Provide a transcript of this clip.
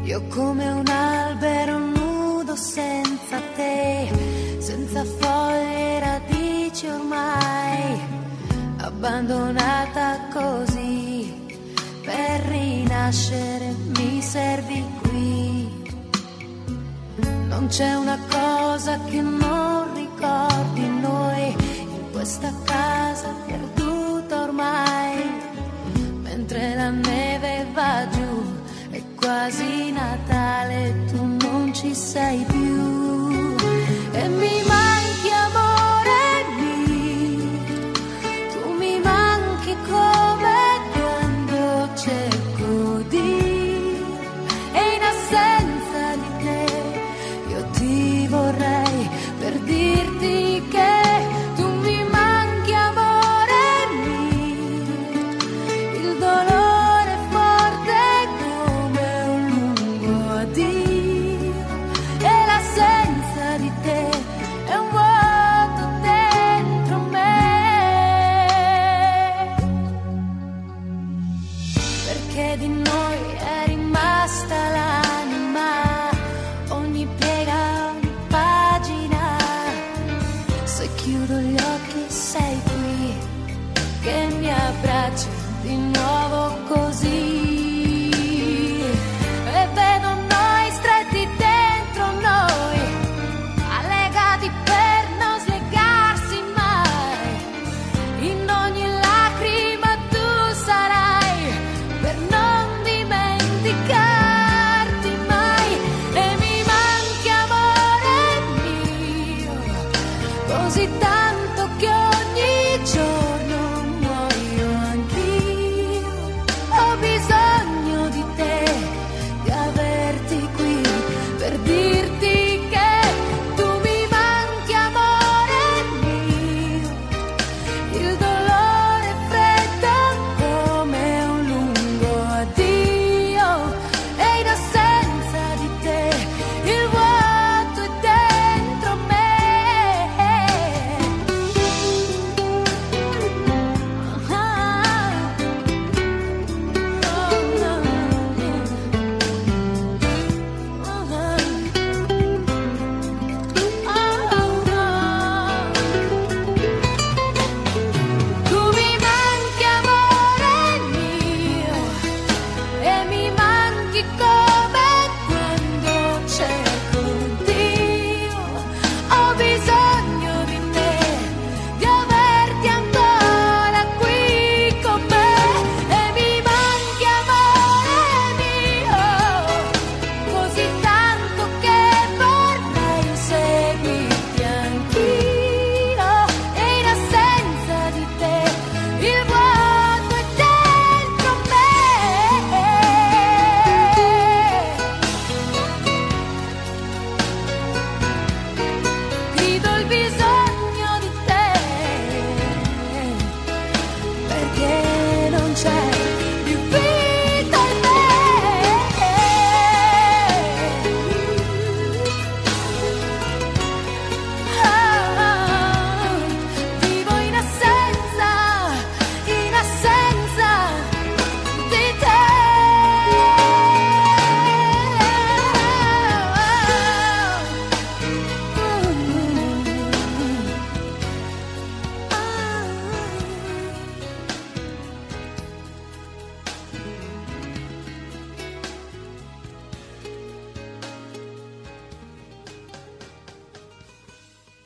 Io come un albero nudo senza te, senza foglie e radici ormai, abbandonata così, per rinascere mi servi qui. Non c'è una cosa che non ricordi noi, in questa casa perduta ormai, mentre la neve va giù, è quasi Natale, tu non ci sei più. E mi manchi amore mio, tu mi manchi come quando cerco di, e in assenza di te io ti vorrei per dirti che tu mi manchi amore mio, il dolore è forte come un lungo addio e l'assenza di te è un vuoto dentro me, perché di noi è rimasta la